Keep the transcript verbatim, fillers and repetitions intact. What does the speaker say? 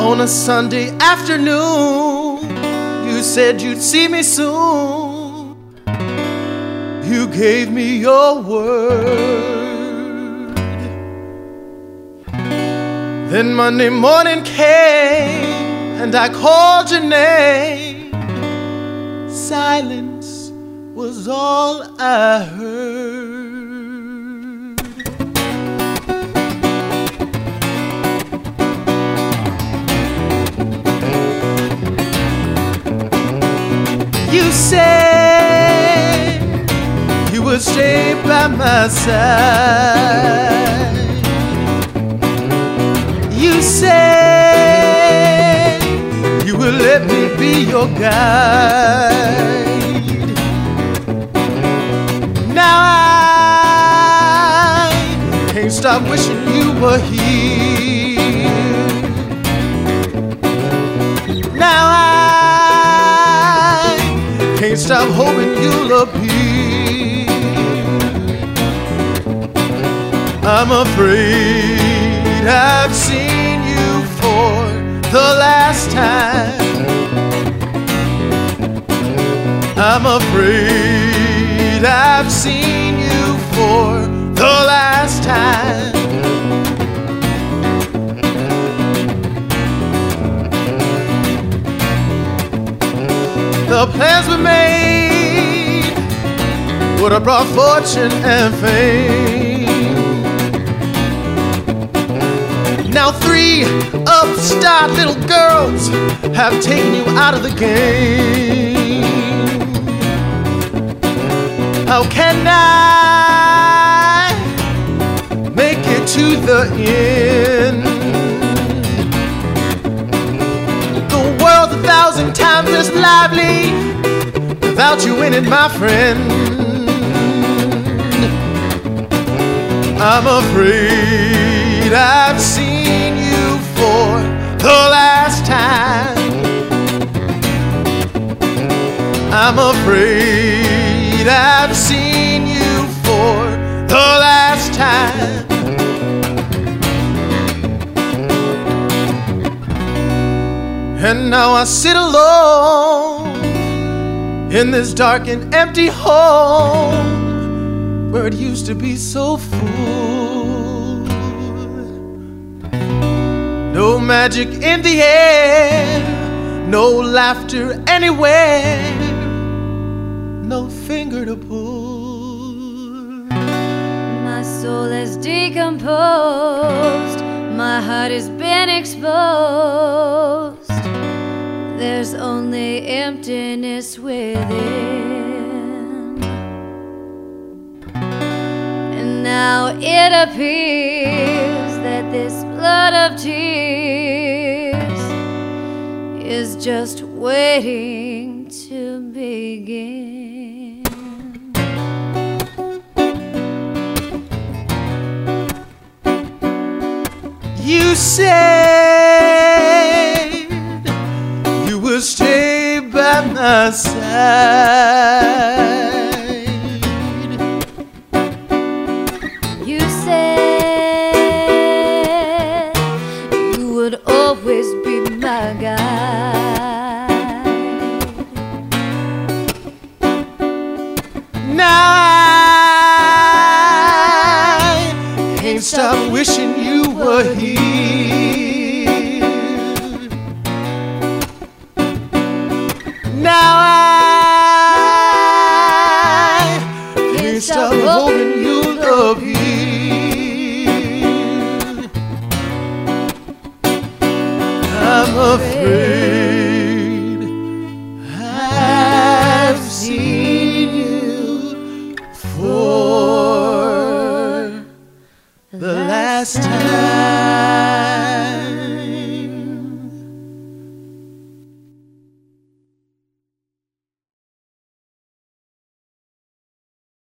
On a Sunday afternoon, you said you'd see me soon. You gave me your word. Then Monday morning came and I called your name. Silence was all I heard. You said you would stay by my side. You said you would let me be your guide. Now I can't stop wishing you were here. Now I can't stop hoping you'll appear. I'm afraid I've seen you for the last time. I'm afraid I've seen you for the last time. The plans we made would have brought fortune and fame. Now three upstart little girls have taken you out of the game. How can I make it to the end? The world's a thousand times less lively without you in it, my friend. I'm afraid I've seen you for the last time. I'm afraid I've seen you for the last time. And now I sit alone in this dark and empty home where it used to be so full. No magic in the air, no laughter anywhere, no finger to pull. My soul is decomposed, my heart has been exposed. There's only emptiness within. And now it appears that this flood of tears is just waiting to begin. You said you would stay by my side. You said you would always be my guide. Now I can't stop wishing you were here. Now I can't stop hoping